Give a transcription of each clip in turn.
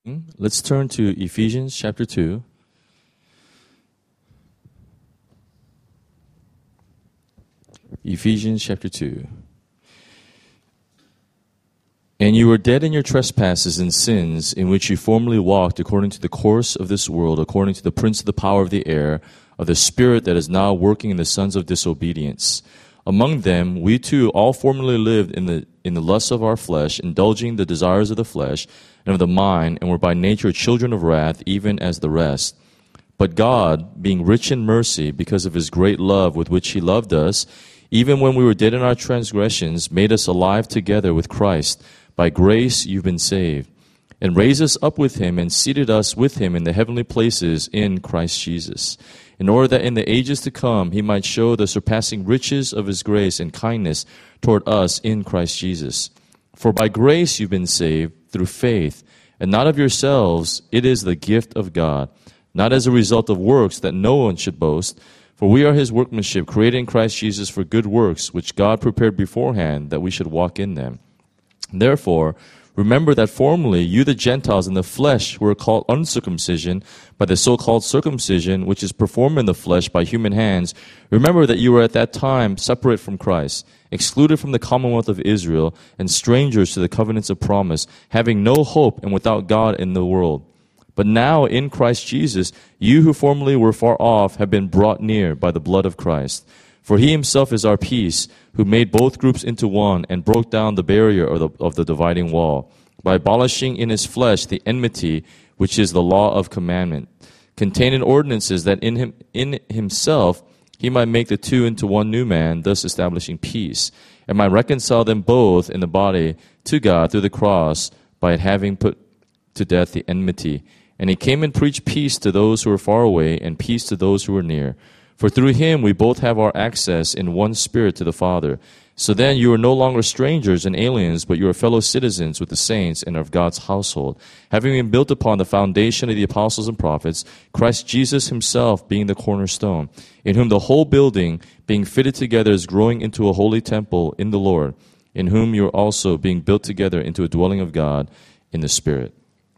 Let's turn to Ephesians chapter 2. Ephesians chapter 2. And you were dead in your trespasses and sins, in which you formerly walked according to the course of this world, according to the prince of the power of the air, of the spirit that is now working in the sons of disobedience. Among them, we too all formerly lived in the lusts of our flesh, indulging the desires of the flesh and of the mind, and were by nature children of wrath, even as the rest. But God, being rich in mercy, because of his great love with which he loved us, even when we were dead in our transgressions, made us alive together with Christ. By grace you've been saved, and raised us up with him and seated us with him in the heavenly places in Christ Jesus, in order that in the ages to come he might show the surpassing riches of his grace and kindness toward us in Christ Jesus. For by grace you've been saved through faith, and not of yourselves, it is the gift of God, not as a result of works, that no one should boast. For we are his workmanship, created in Christ Jesus for good works, which God prepared beforehand that we should walk in them. Therefore, remember that formerly you, the Gentiles in the flesh, were called uncircumcision by the so-called circumcision, which is performed in the flesh by human hands. Remember that you were at that time separate from Christ, excluded from the commonwealth of Israel, and strangers to the covenants of promise, having no hope and without God in the world. But now in Christ Jesus, you who formerly were far off have been brought near by the blood of Christ. For he himself is our peace, who made both groups into one and broke down the barrier of the dividing wall, by abolishing in his flesh the enmity, which is the law of commandment, contained in ordinances, that in himself he might make the two into one new man, thus establishing peace, and might reconcile them both in the body to God through the cross, by having put to death the enmity. And he came and preached peace to those who were far away, and peace to those who were near. For through him we both have our access in one spirit to the Father. So then you are no longer strangers and aliens, but you are fellow citizens with the saints and of God's household, having been built upon the foundation of the apostles and prophets, Christ Jesus himself being the cornerstone, in whom the whole building, being fitted together, is growing into a holy temple in the Lord, in whom you are also being built together into a dwelling of God in the Spirit.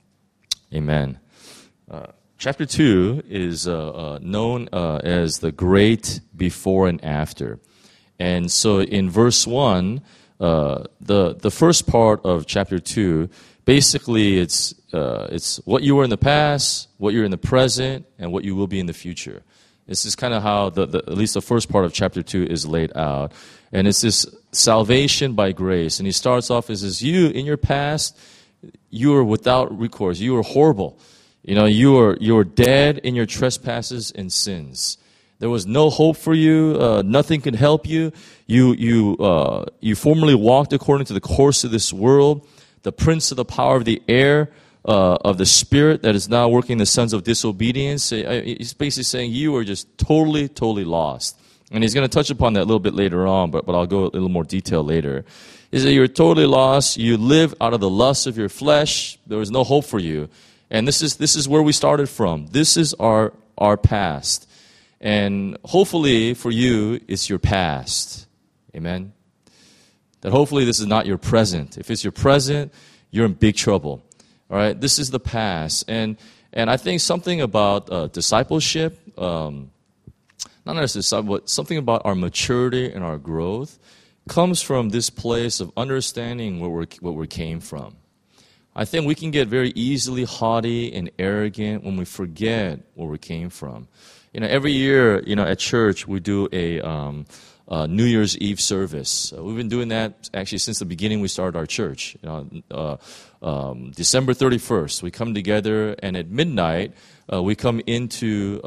Amen. Chapter 2 is known as the great before and after. And so in verse 1, the first part of chapter 2, basically it's what you were in the past, what you're in the present, and what you will be in the future. This is kind of how at least the first part of chapter 2 is laid out. And it's this salvation by grace. And he starts off as you, in your past, you were without recourse. You were horrible. You know, you were dead in your trespasses and sins. There was no hope for you. Nothing could help you. You formerly walked according to the course of this world, the prince of the power of the air, of the spirit that is now working the sons of disobedience. He's basically saying you are just totally lost. And he's going to touch upon that a little bit later on, but I'll go a little more detail later. Is that you're totally lost. You live out of the lust of your flesh. There was no hope for you. And this is where we started from. This is our past. And hopefully for you, it's your past. Amen? That hopefully this is not your present. If it's your present, you're in big trouble. All right? This is the past. And I think something about discipleship, not necessarily, but something about our maturity and our growth comes from this place of understanding where we came from. I think we can get very easily haughty and arrogant when we forget where we came from. You know, every year, at church, we do a New Year's Eve service. We've been doing that actually since the beginning we started our church. December 31st, we come together, and at midnight, we come into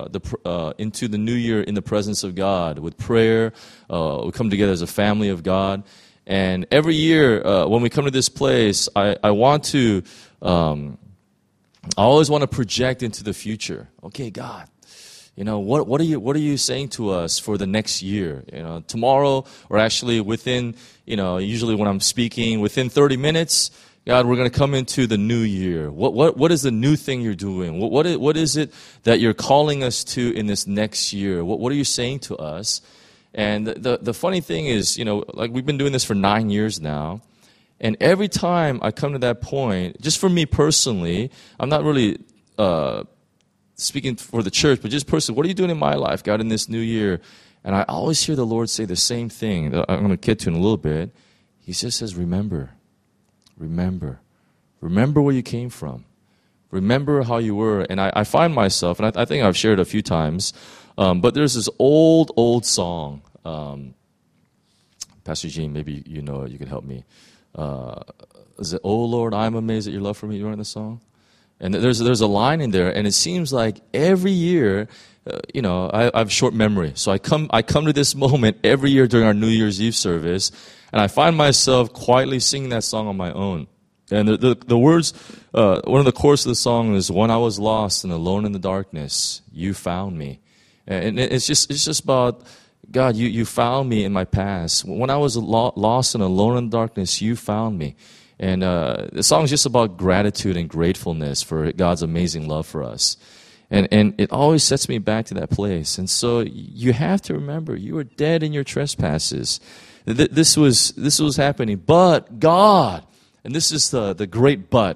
the new year in the presence of God with prayer. We come together as a family of God. And every year, when we come to this place, I always want to project into the future. Okay, God, what are you saying to us for the next year? Tomorrow, or actually within, usually when I'm speaking, within 30 minutes, God, we're going to come into the new year. What is the new thing you're doing? What is it that you're calling us to in this next year? What are you saying to us? And the funny thing is, like we've been doing this for 9 years now, And every time I come to that point, just for me personally, I'm not really speaking for the church, but just personally, what are you doing in my life, God, in this new year? And I always hear the Lord say the same thing that I'm going to get to in a little bit. He just says, remember. Remember. Remember where you came from. Remember how you were. And I find myself, and I think I've shared it a few times, but there's this old song. Pastor Gene, maybe you know it, you can help me. Is it, "Oh Lord, I'm amazed at your love for me"? You know the song? And there's a line in there, and it seems like every year, I have short memory. So I come to this moment every year during our New Year's Eve service, and I find myself quietly singing that song on my own. And the words, one of the chorus of the song is, "When I was lost and alone in the darkness, you found me." And it's just about, God, you found me in my past. When I was lost and alone in darkness, you found me. And the song is just about gratitude and gratefulness for God's amazing love for us. And it always sets me back to that place. And so you have to remember, you were dead in your trespasses. This was happening. But God, and this is the great but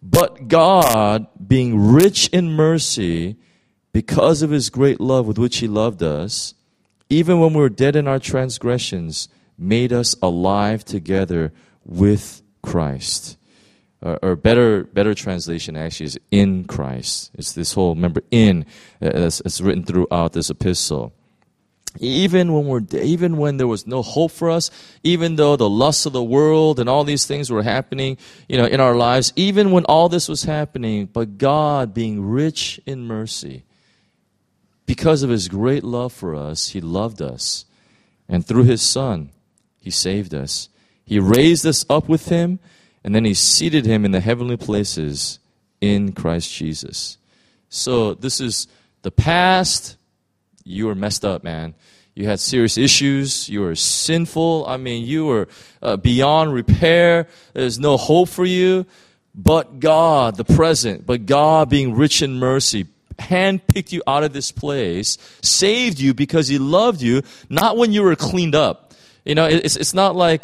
God, being rich in mercy, because of His great love with which He loved us, even when we were dead in our transgressions, made us alive together with Christ. Or better translation actually is in Christ. It's this whole, remember, in, it's written throughout this epistle. Even when there was no hope for us, even though the lusts of the world and all these things were happening, in our lives, even when all this was happening, but God, being rich in mercy, because of His great love for us, He loved us. And through His Son, He saved us. He raised us up with Him, and then He seated Him in the heavenly places in Christ Jesus. So this is the past. You were messed up, man. You had serious issues. You were sinful. You were beyond repair. There's no hope for you. But God, the present, but God being rich in mercy, handpicked you out of this place, saved you because He loved you, not when you were cleaned up. It's not like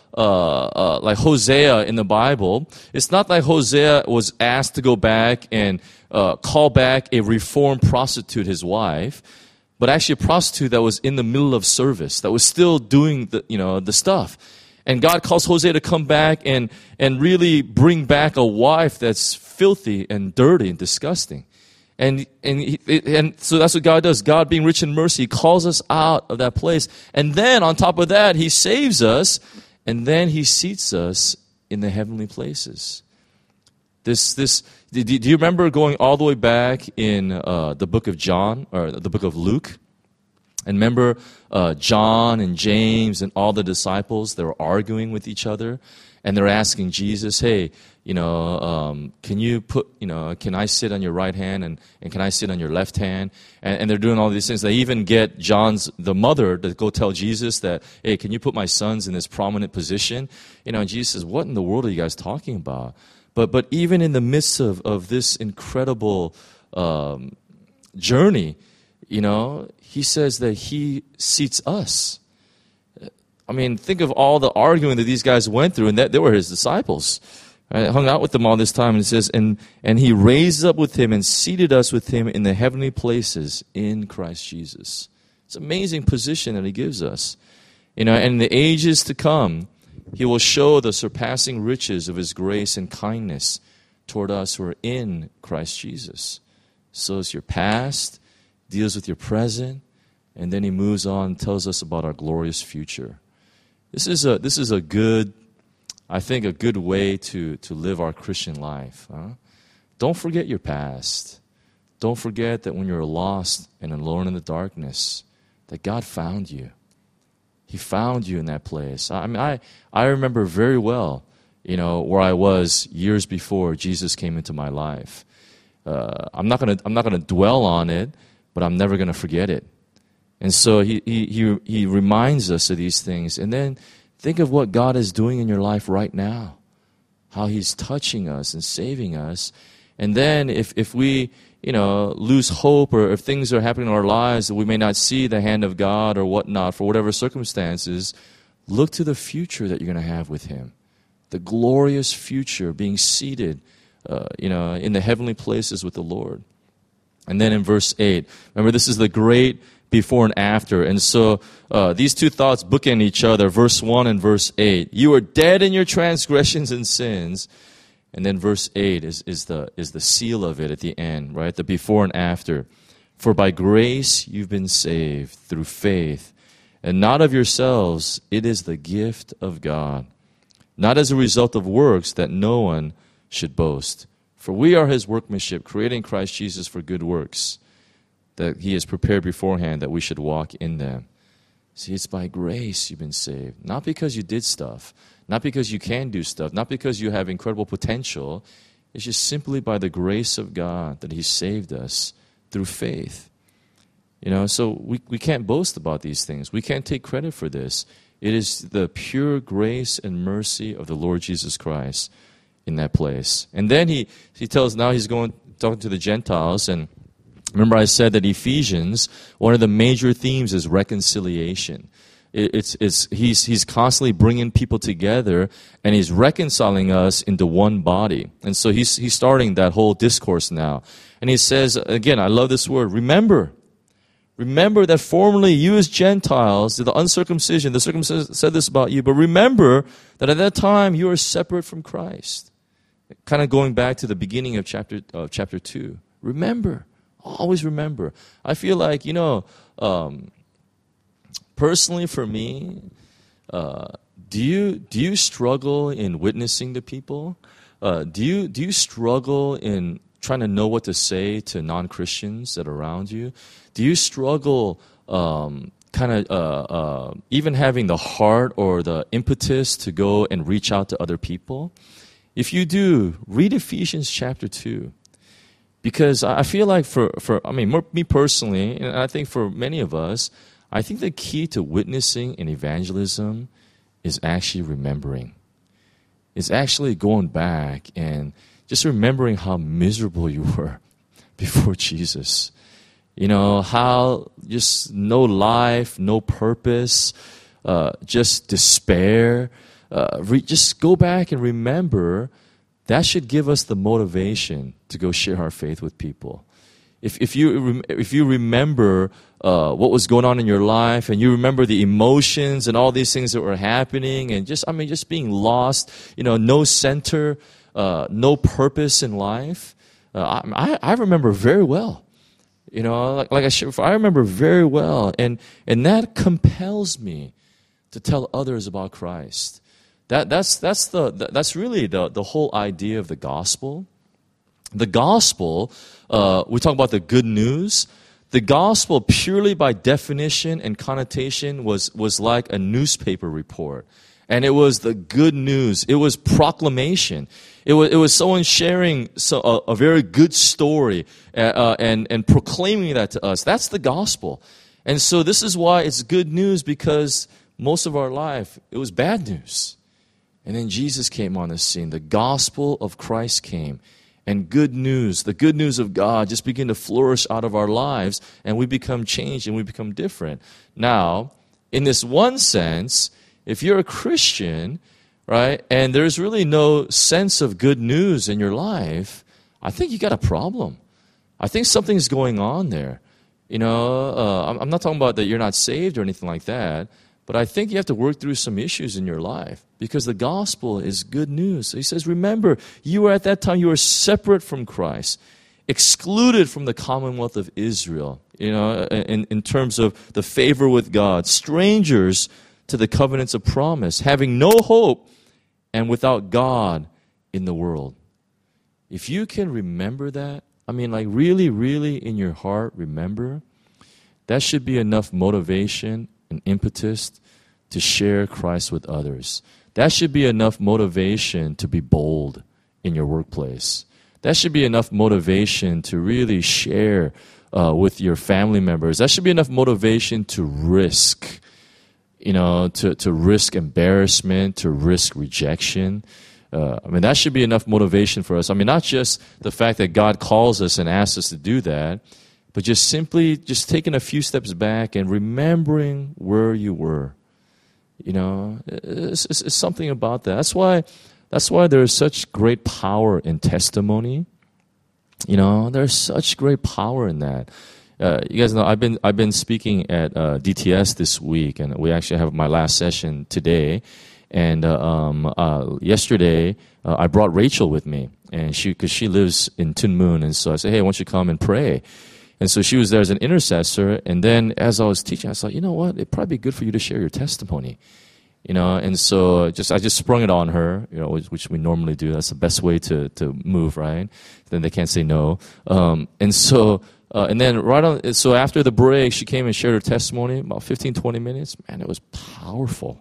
Hosea in the Bible. It's not like Hosea was asked to go back and call back a reformed prostitute, his wife, but actually a prostitute that was in the middle of service, that was still doing the stuff. And God calls Hosea to come back and really bring back a wife that's filthy and dirty and disgusting. And so that's what God does. God, being rich in mercy, calls us out of that place. And then on top of that, He saves us, and then He seats us in the heavenly places. Do you remember going all the way back in the book of John, or the book of Luke? And remember John and James and all the disciples, they were arguing with each other, and they're asking Jesus, "Hey, can you can I sit on your right hand and can I sit on your left hand?" And they're doing all these things. They even get the mother to go tell Jesus that, "Hey, can you put my sons in this prominent position?" And Jesus says, "What in the world are you guys talking about?" But even in the midst of this incredible journey, He says that He seats us. Think of all the arguing that these guys went through, and that they were His disciples. I hung out with them all this time, and it says, and He raised up with Him and seated us with Him in the heavenly places in Christ Jesus. It's an amazing position that He gives us. And in the ages to come, He will show the surpassing riches of His grace and kindness toward us who are in Christ Jesus. So it's your past, deals with your present, and then He moves on and tells us about our glorious future. This is a good way to live our Christian life. Huh? Don't forget your past. Don't forget that when you're lost and alone in the darkness, that God found you. He found you in that place. I remember very well, where I was years before Jesus came into my life. I'm not gonna dwell on it, but I'm never gonna forget it. And so he reminds us of these things. And then think of what God is doing in your life right now, how He's touching us and saving us. And then if we lose hope, or if things are happening in our lives that we may not see the hand of God or whatnot for whatever circumstances, look to the future that you're going to have with Him. the glorious future, being seated, in the heavenly places with the Lord. And then in verse 8, remember this is the great before and after. And so these two thoughts bookend each other, verse 1 and verse 8. You are dead in your transgressions and sins. And then verse 8 is the seal of it at the end, right? The before and after. For by grace you've been saved through faith, and not of yourselves, it is the gift of God, not as a result of works, that no one should boast. For we are his workmanship, created in Christ Jesus for good works, that he has prepared beforehand that we should walk in them. See, it's by grace you've been saved, not because you did stuff, not because you can do stuff, not because you have incredible potential. It's just simply by the grace of God that he saved us through faith. So we can't boast about these things. We can't take credit for this. It is the pure grace and mercy of the Lord Jesus Christ in that place. And then he tells, now he's going talking to the Gentiles. And remember I said that Ephesians, one of the major themes is reconciliation. He's constantly bringing people together, and he's reconciling us into one body. And so he's starting that whole discourse now. And he says, again, I love this word, remember that formerly you as Gentiles, the uncircumcision, the circumcision said this about you, but remember that at that time you were separate from Christ. Kind of going back to the beginning of chapter 2. Remember. Always remember. I feel like, personally for me, do you struggle in witnessing to people? Do you struggle in trying to know what to say to non-Christians that are around you? Do you struggle even having the heart or the impetus to go and reach out to other people? If you do, read Ephesians chapter 2. Because I feel like me personally, and I think for many of us, I think the key to witnessing and evangelism is actually remembering. It's actually going back and just remembering how miserable you were before Jesus. How just no life, no purpose, just despair. Just go back and remember. That should give us the motivation to go share our faith with people. If you remember what was going on in your life, and you remember the emotions and all these things that were happening, and just being lost, no center, no purpose in life. I remember very well. I remember very well, and that compels me to tell others about Christ. That's really the whole idea of the gospel. The gospel, we talk about the good news. The gospel, purely by definition and connotation, was like a newspaper report. And it was the good news. It was proclamation. It was someone sharing a very good story and proclaiming that to us. That's the gospel. And so this is why it's good news, because most of our life, it was bad news. And then Jesus came on the scene. The gospel of Christ came. And good news, the good news of God, just began to flourish out of our lives, and we become changed and we become different. Now, in this one sense, if you're a Christian, right, and there's really no sense of good news in your life, I think you got a problem. I think something's going on there. I'm not talking about that you're not saved or anything like that, but I think you have to work through some issues in your life, because the gospel is good news. So he says, remember, you were at that time, you were separate from Christ, excluded from the commonwealth of Israel, in terms of the favor with God, strangers to the covenants of promise, having no hope and without God in the world. If you can remember that, really, really in your heart, remember, that should be enough motivation and impetus to share Christ with others. That should be enough motivation to be bold in your workplace. That should be enough motivation to really share with your family members. That should be enough motivation to risk, to risk embarrassment, to risk rejection. That should be enough motivation for us. Not just the fact that God calls us and asks us to do that, but just simply taking a few steps back and remembering where you were. It's something about that. That's why That's why there is such great power in testimony. There's such great power in that. You guys know I've been speaking at DTS this week, and we actually have my last session today. And yesterday, I brought Rachel with me, and because she lives in Tuen Mun, and so I said, "Hey, why don't you come and pray?" And so she was there as an intercessor. And then as I was teaching, I thought, you know what? It'd probably be good for you to share your testimony. And so I just sprung it on her, which we normally do. That's the best way to move, right? Then they can't say no. And so after the break, she came and shared her testimony, about 15, 20 minutes. Man, it was powerful.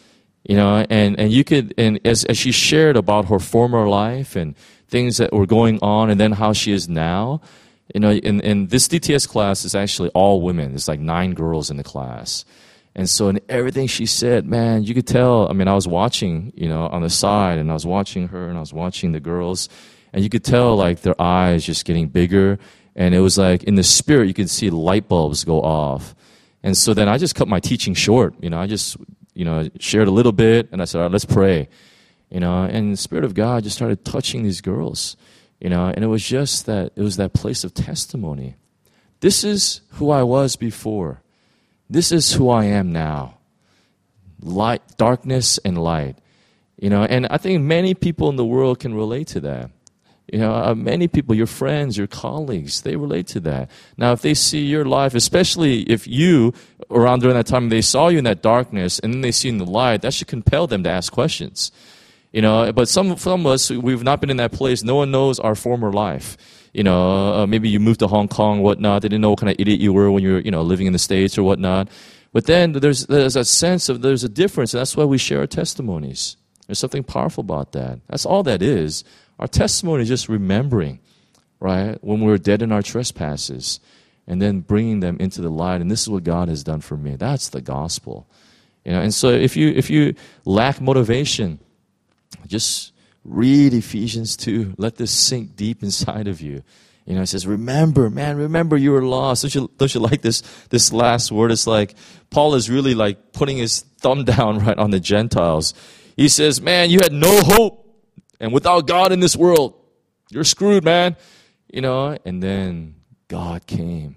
And you could, and as she shared about her former life and things that were going on, and then how she is now, and this DTS class is actually all women. There's like 9 girls in the class. And so in everything she said, man, you could tell. I mean, I was watching, on the side, and I was watching her, and I was watching the girls, and you could tell like their eyes just getting bigger. And it was like in the spirit, you could see light bulbs go off. And so then I just cut my teaching short. I just, shared a little bit, and I said, all right, let's pray. And the Spirit of God just started touching these girls. And it was that place of testimony. This is who I was before. This is who I am now. Light, darkness and light. And I think many people in the world can relate to that. Many people, your friends, your colleagues, they relate to that. Now, if they see your life, especially if you, around during that time, they saw you in that darkness and then they see you in the light, that should compel them to ask questions. But some of us, we've not been in that place. No one knows our former life. Maybe you moved to Hong Kong, whatnot. They didn't know what kind of idiot you were when you were, living in the States or whatnot. But then there's a sense of there's a difference, and that's why we share our testimonies. There's something powerful about that. That's all that is. Our testimony is just remembering, right, when we were dead in our trespasses, and then bringing them into the light. And this is what God has done for me. That's the gospel. And so if you lack motivation, just read Ephesians 2. Let this sink deep inside of you. It says, remember you were lost. Don't you like this last word? It's like Paul is really like putting his thumb down right on the Gentiles. He says, man, you had no hope. And without God in this world, you're screwed, man. And then God came.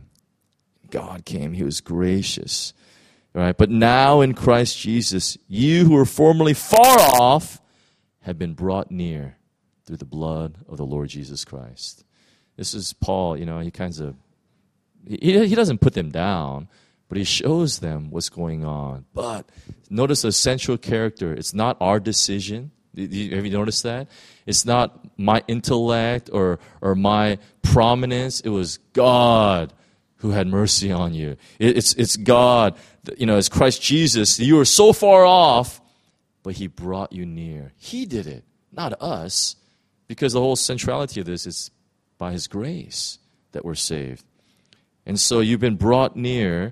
He was gracious. Right? But now in Christ Jesus, you who were formerly far off have been brought near through the blood of the Lord Jesus Christ. This is Paul, he doesn't put them down, but he shows them what's going on. But notice the central character. It's not our decision. Have you noticed that? It's not my intellect or my prominence. It was God who had mercy on you. It's God, it's Christ Jesus. You were so far off, but He brought you near. He did it, not us, because the whole centrality of this is by His grace that we're saved. And so you've been brought near.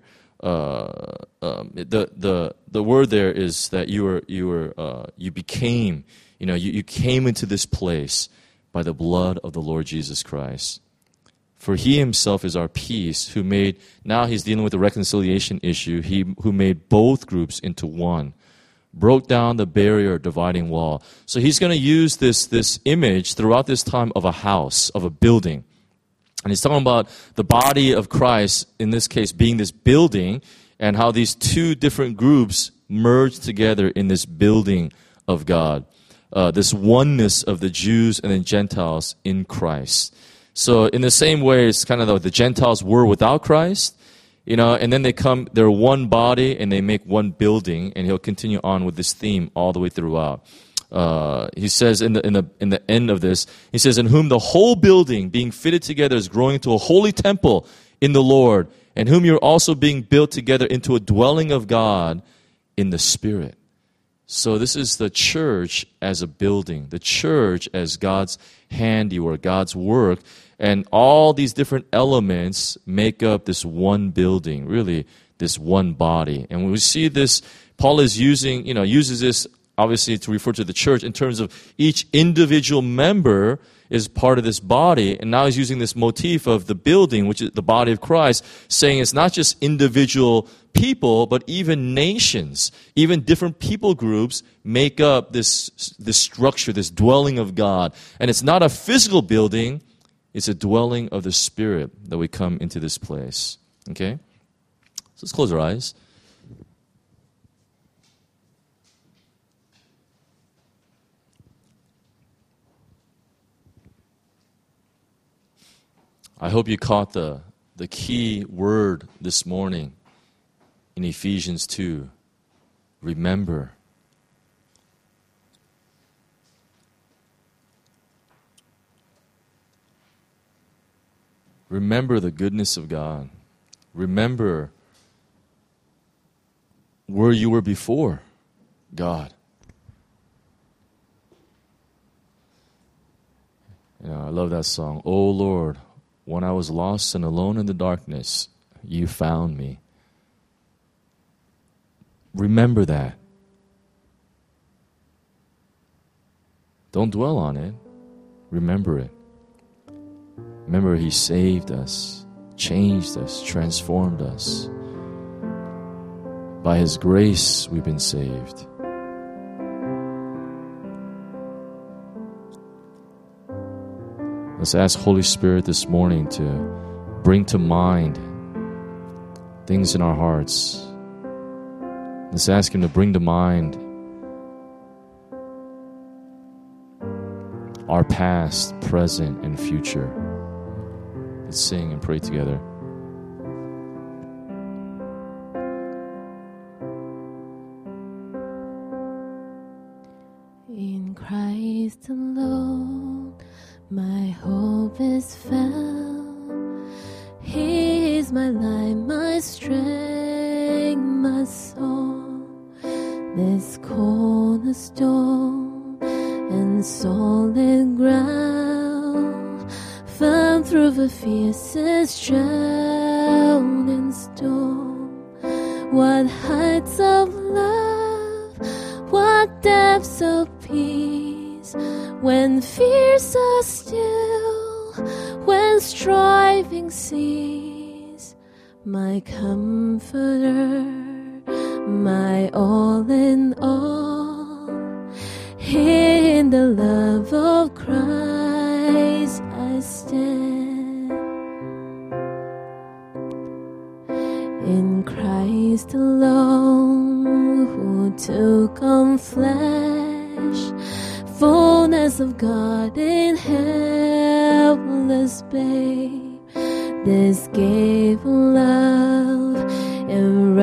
The word there is that you became. You came into this place by the blood of the Lord Jesus Christ. For He Himself is our peace, now He's dealing with the reconciliation issue, who made both groups into one, broke down the barrier dividing wall. So He's going to use this image throughout this time of a house, of a building. And He's talking about the body of Christ, in this case being this building, and how these two different groups merge together in this building of God. This oneness of the Jews and the Gentiles in Christ. So in the same way, it's kind of like the Gentiles were without Christ, and then they're one body and they make one building, and He'll continue on with this theme all the way throughout. He says in the end of this, He says, in whom the whole building being fitted together is growing into a holy temple in the Lord, and whom you're also being built together into a dwelling of God in the Spirit. So this is the church as a building, the church as God's handiwork, God's work, and all these different elements make up this one building, really this one body. And when we see this, Paul is uses this obviously to refer to the church in terms of each individual member is part of this body. And now he's using this motif of the building, which is the body of Christ, saying it's not just individual people, but even nations, even different people groups make up this structure, this dwelling of God. And it's not a physical building, it's a dwelling of the Spirit that we come into this place. Okay? So let's close our eyes. I hope you caught the key word this morning in Ephesians 2. Remember. Remember the goodness of God. Remember where you were before God. I love that song. Oh Lord, when I was lost and alone in the darkness, you found me. Remember that. Don't dwell on it. Remember it. Remember He saved us, changed us, transformed us. By His grace, we've been saved. Let's ask Holy Spirit this morning to bring to mind things in our hearts. Let's ask Him to bring to mind our past, present, and future. Let's sing and pray together. In Christ alone, my hope is found. He is my life, my strength, my soul. This cornerstone and solid ground, found through the fiercest drought and storm. What heights of love, what depths of peace, when fears are still, when striving cease. My comforter, my all in all, in the love of Christ I stand. In Christ alone, who took on flesh, fullness of God in helpless babe. This gave love and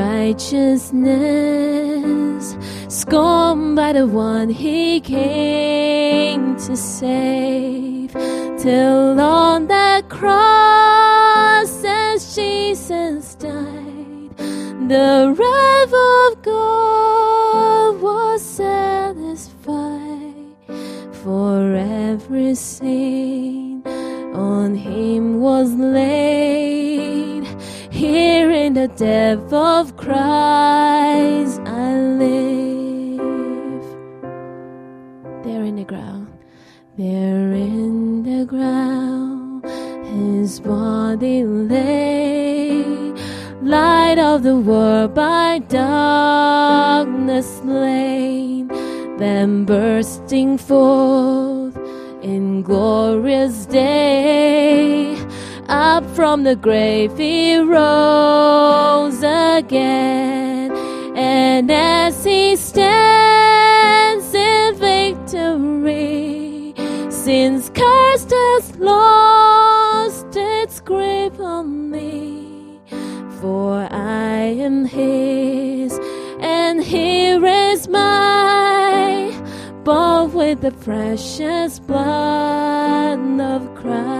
righteousness, scorned by the one He came to save. Till on that cross as Jesus died, the wrath of God was satisfied. For every sin on Him was laid. Here in the depth of Christ I live. There in the ground, there in the ground, His body lay, light of the world by darkness slain, then bursting forth in glorious day, up from the grave He rose again. And as He stands in victory, sin's curse has lost its grip on me. For I am His, and here is mine, bought with the precious blood of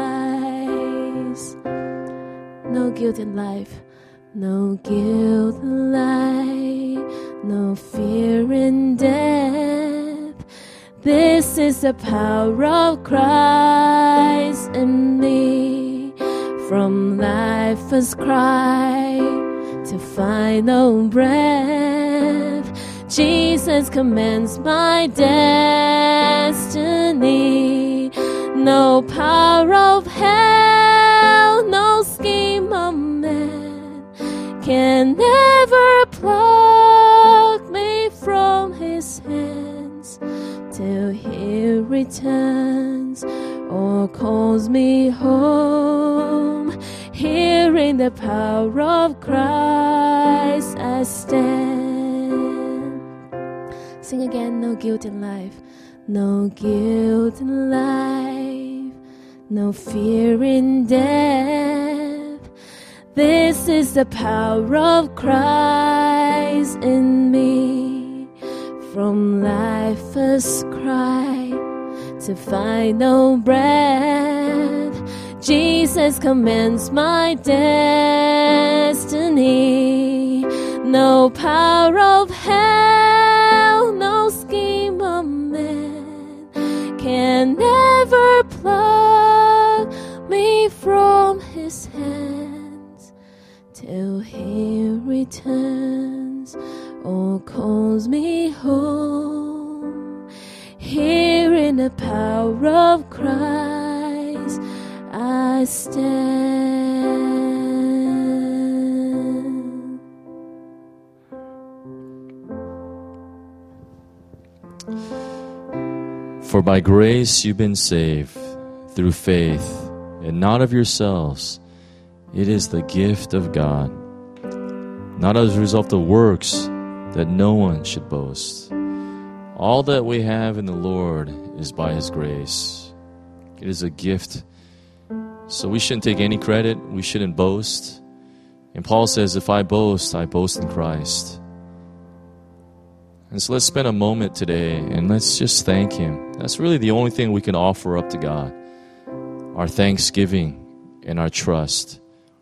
Christ. No guilt in life, no guilt in life, no fear in death. This is the power of Christ in me. From life's cry to final breath, Jesus commands my destiny. No power of hell, no scheme of man can ever pluck me from his hands till he returns or calls me home. Here in the power of Christ I stand. Sing again. No guilt in life, no guilt in life, no fear in death. This is the power of Christ in me. From life's cry to final breath, Jesus commands my destiny. No power of hell, no scheme of man can ever pluck me from his hands till he returns or calls me home. Here in the power of Christ I stand. For by grace you've been saved through faith, and not of yourselves. It is the gift of God, not as a result of works, that no one should boast. All that we have in the Lord is by His grace. It is a gift. So we shouldn't take any credit. We shouldn't boast. And Paul says, if I boast in Christ. And so let's spend a moment today and let's just thank Him. That's really the only thing we can offer up to God. Our thanksgiving and our trust.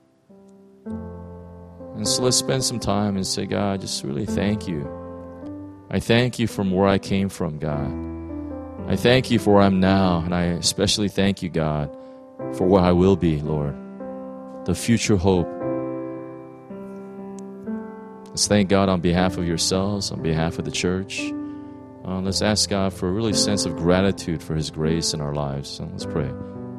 And so let's spend some time and say, God, just really thank you. I thank you from where I came from, God. I thank you for where I'm now, and I especially thank you, God, for where I will be, Lord. The future hope. Let's thank God on behalf of yourselves, on behalf of the church. Let's ask God for a really sense of gratitude for His grace in our lives. So let's pray.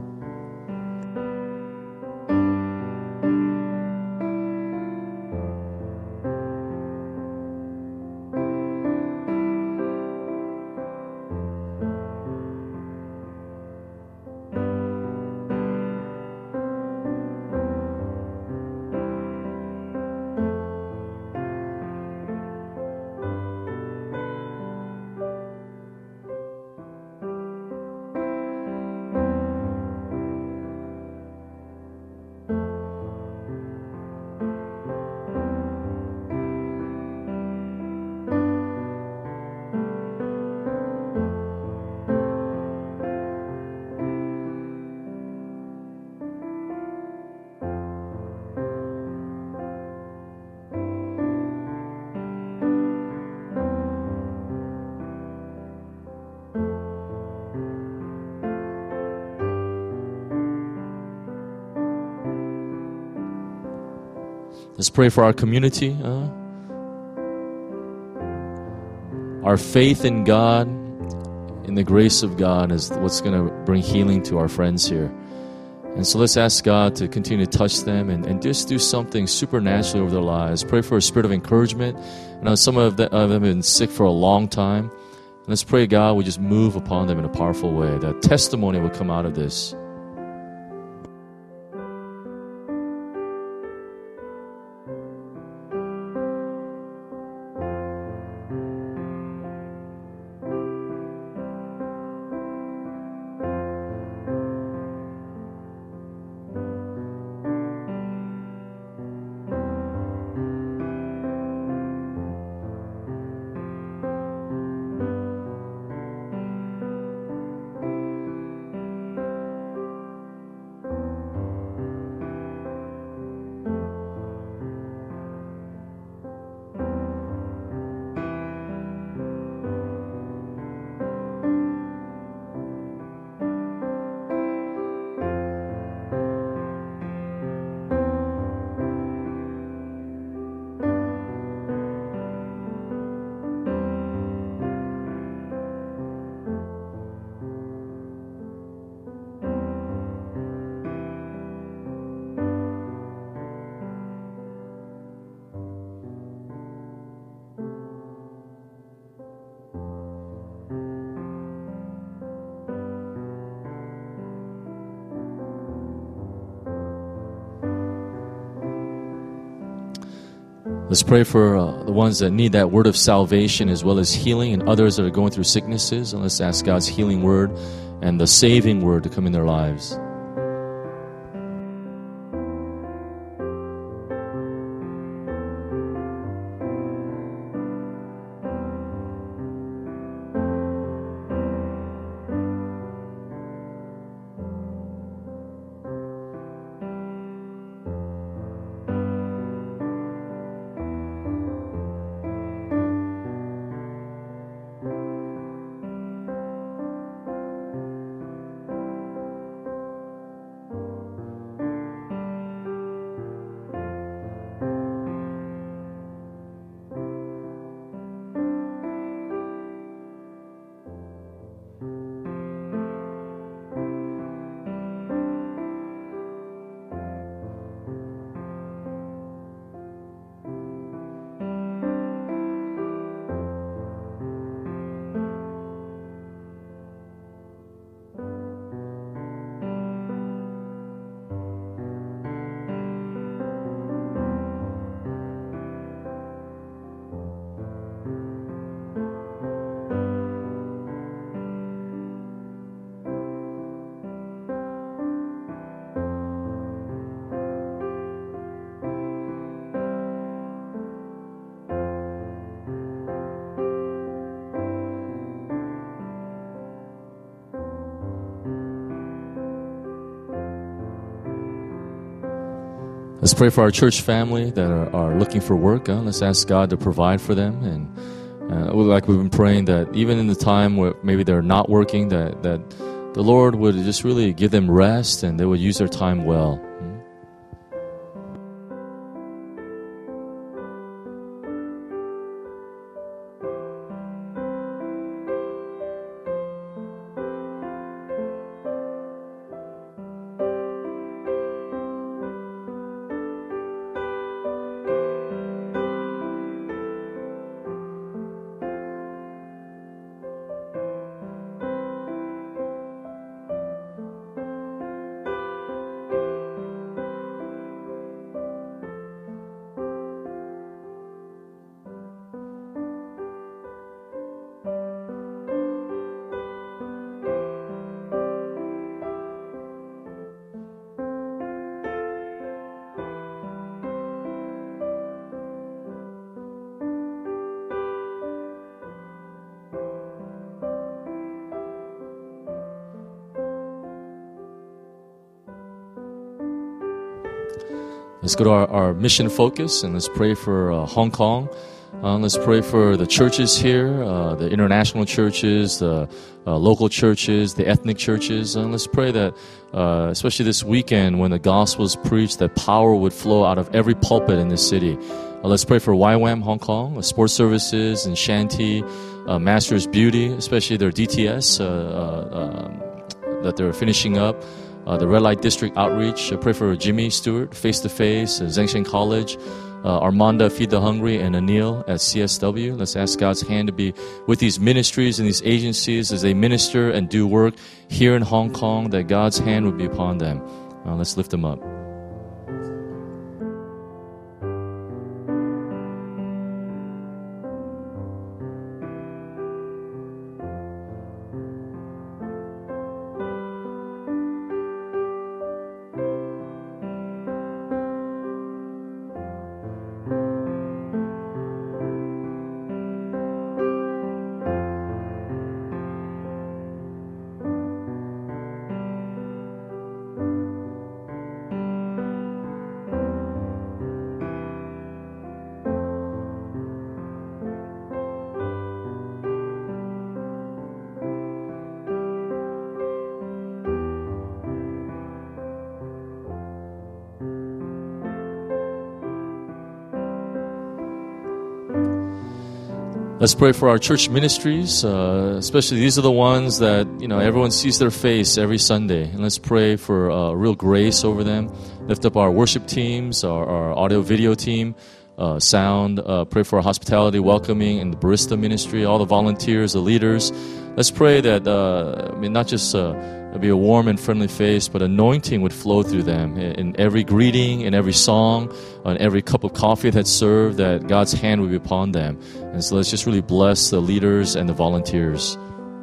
Let's pray for our community. Our faith in God, in the grace of God, is what's going to bring healing to our friends here. And so let's ask God to continue to touch them and just do something supernaturally over their lives. Pray for a spirit of encouragement. I know some of them have been sick for a long time. And let's pray God would just move upon them in a powerful way. That testimony would come out of this. Let's pray for the ones that need that word of salvation as well as healing, and others that are going through sicknesses. And let's ask God's healing word and the saving word to come in their lives. Let's pray for our church family that are looking for work. Let's ask God to provide for them. And like we've been praying, that even in the time where maybe they're not working, that the Lord would just really give them rest and they would use their time well. Let's go to our mission focus, and let's pray for Hong Kong. Let's pray for the churches here, the international churches, the local churches, the ethnic churches. And let's pray that, especially this weekend when the gospel is preached, that power would flow out of every pulpit in this city. Let's pray for YWAM Hong Kong, sports services and Shanty, Master's Beauty, especially their DTS that they're finishing up. The Red Light District Outreach. Pray for Jimmy Stewart, Face to Face, Zhengshan College, Armanda Feed the Hungry, and Anil at CSW. Let's ask God's hand to be with these ministries and these agencies as they minister and do work here in Hong Kong, that God's hand would be upon them. Let's lift them up. Let's pray for our church ministries, especially these are the ones that, everyone sees their face every Sunday. And let's pray for real grace over them. Lift up our worship teams, our audio-video team, sound. Pray for our hospitality, welcoming, and the barista ministry, all the volunteers, the leaders. Let's pray that, not just be a warm and friendly face, but anointing would flow through them in every greeting, in every song, on every cup of coffee that's served, that God's hand would be upon them. And so let's just really bless the leaders and the volunteers.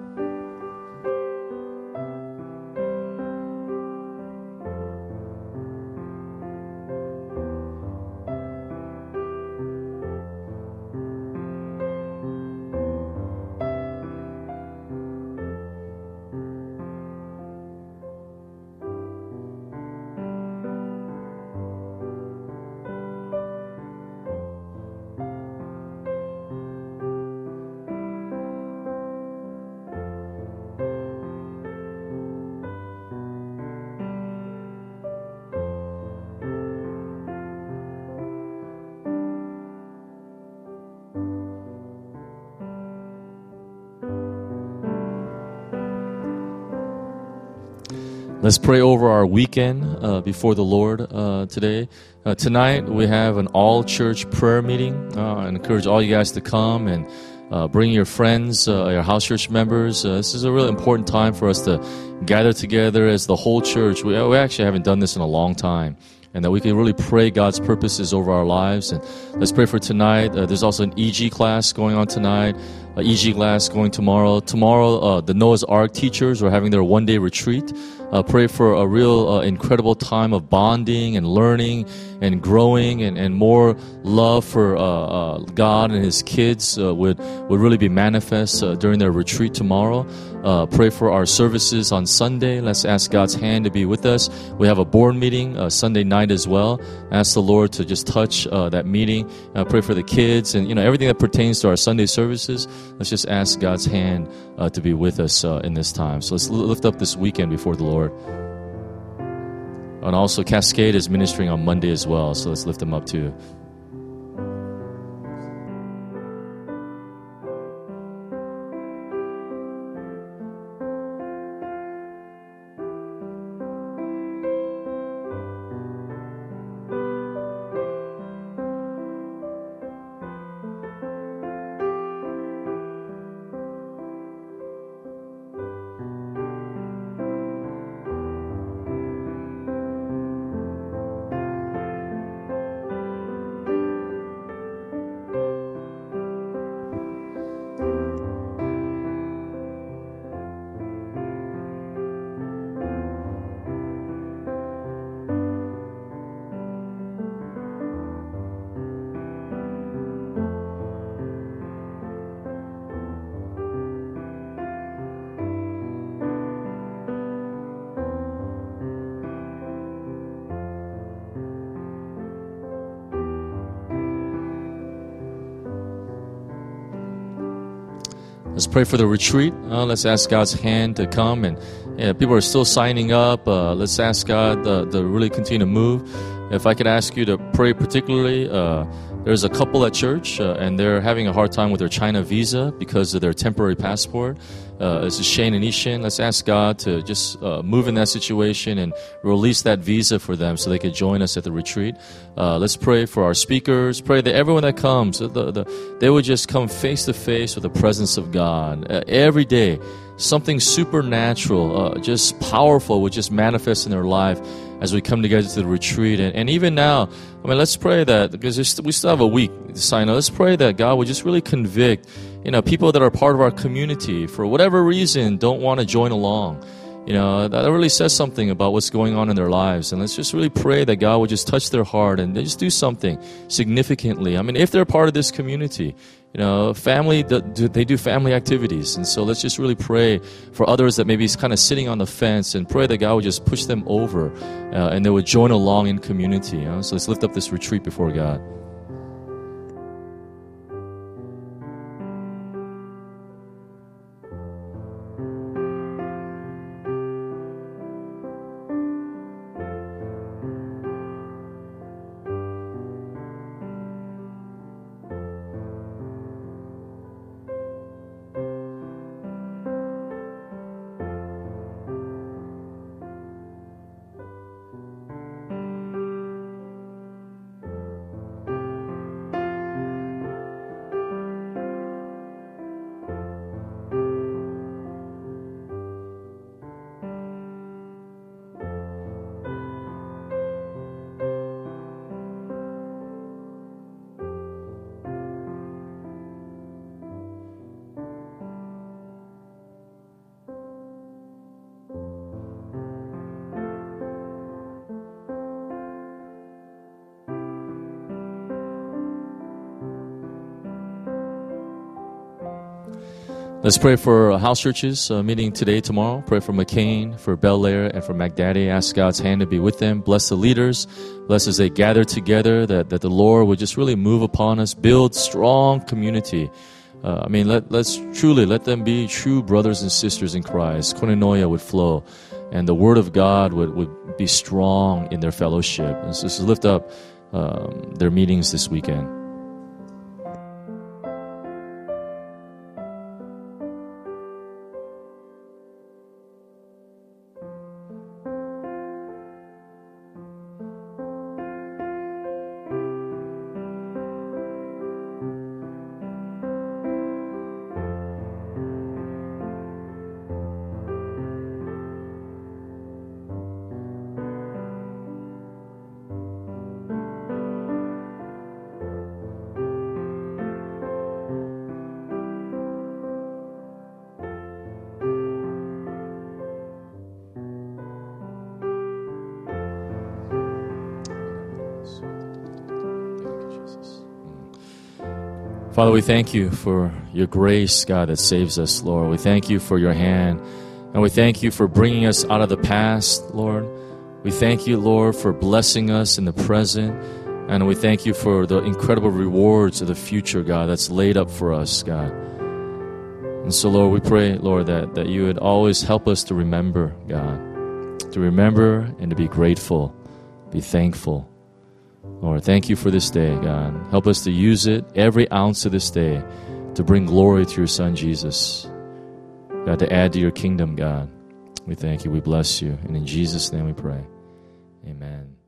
Let's pray over our weekend before the Lord today. Tonight we have an all-church prayer meeting. I encourage all you guys to come and bring your friends, your house church members. This is a really important time for us to gather together as the whole church. We actually haven't done this in a long time. And that we can really pray God's purposes over our lives. And let's pray for tonight. There's also an EG class going on tonight, EG class going tomorrow. Tomorrow, the Noah's Ark teachers are having their one-day retreat. Pray for a real incredible time of bonding and learning and growing and more love for God and His kids would really be manifest during their retreat tomorrow. Pray for our services on Sunday. Let's ask God's hand to be with us. We have a board meeting Sunday night as well. Ask the Lord to just touch that meeting. Pray for the kids and everything that pertains to our Sunday services. Let's just ask God's hand to be with us in this time. So let's lift up this weekend before the Lord. And also Cascade is ministering on Monday as well. So let's lift them up too. Let's pray for the retreat. Let's ask God's hand to come. And people are still signing up. Let's ask God to really continue to move. If I could ask you to pray particularly, there's a couple at church, and they're having a hard time with their China visa because of their temporary passport. This is Shane and Ishin. Let's ask God to just move in that situation and release that visa for them so they can join us at the retreat. Let's pray for our speakers. Pray that everyone that comes, they would just come face to face with the presence of God. Every day, something supernatural, just powerful would just manifest in their life as we come together to the retreat. And even now, let's pray that, because we still have a week to sign up, let's pray that God would just really convict, people that are part of our community, for whatever reason, don't want to join along. That really says something about what's going on in their lives. And let's just really pray that God would just touch their heart and just do something significantly. If they're part of this community, family, they do family activities. And so let's just really pray for others that maybe is kind of sitting on the fence, and pray that God would just push them over and they would join along in community. So let's lift up this retreat before God. Let's pray for house churches meeting today, tomorrow. Pray for McCain, for Bel Air, and for McDaddy. Ask God's hand to be with them. Bless the leaders. Bless as they gather together, that the Lord would just really move upon us, build strong community. Let's truly let them be true brothers and sisters in Christ. Koinonia would flow, and the Word of God would be strong in their fellowship. And so lift up their meetings this weekend. Father, we thank you for your grace, God, that saves us, Lord. We thank you for your hand, and we thank you for bringing us out of the past, Lord. We thank you, Lord, for blessing us in the present, and we thank you for the incredible rewards of the future, God, that's laid up for us, God. And so, Lord, we pray, Lord, that you would always help us to remember, God, to remember and to be grateful, be thankful. Lord, thank you for this day, God. Help us to use it, every ounce of this day, to bring glory to your Son, Jesus. God, to add to your kingdom, God. We thank you, we bless you, and in Jesus' name we pray. Amen.